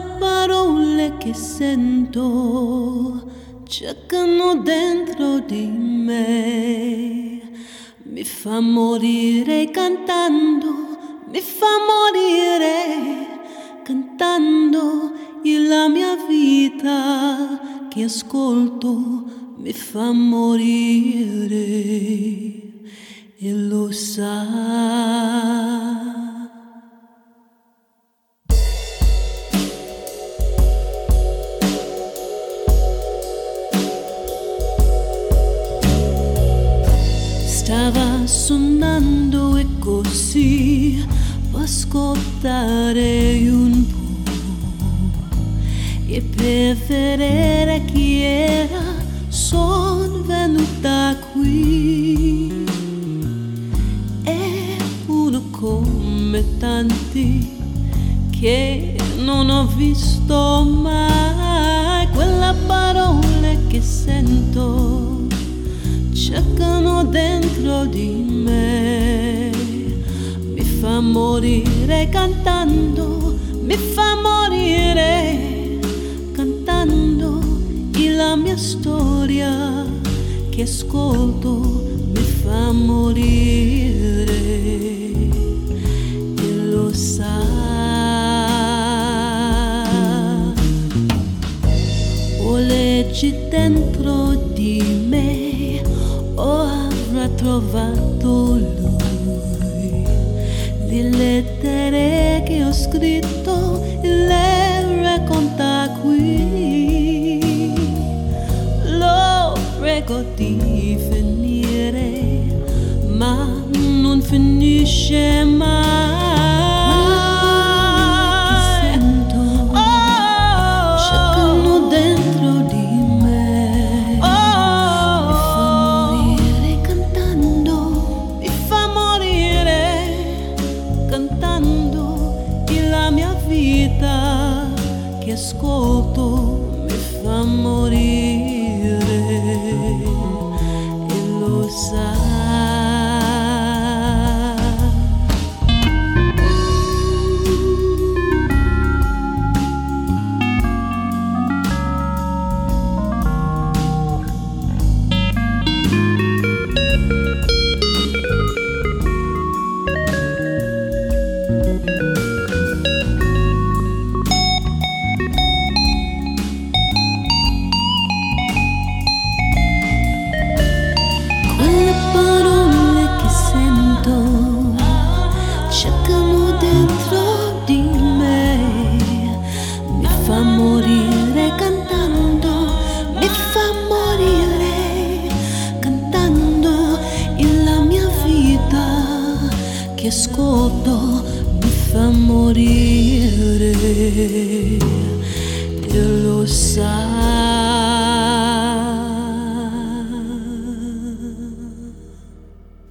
parole che sento cercano dentro di me, mi fa morire cantando, mi fa morire cantando, e la mia vita che ascolto mi fa morire e lo sa. Stava suonando e così per ascoltare un po' e per vedere chi era son venuta qui. È uno come tanti che non ho visto mai, quella parole che sento cercano dentro di me, mi fa morire cantando, mi fa morire cantando, e la mia storia che ascolto mi fa morire e lo sa. O leggi dentro di me, o avrà trovato lui le lettere che ho scritto e le racconta qui. Lo prego di venire, ma non finisce mai. Che ascolto mi fa morire e lo sa. Morire cantando, mi fa morire cantando, e la mia vita che ascolto mi fa morire e lo sa.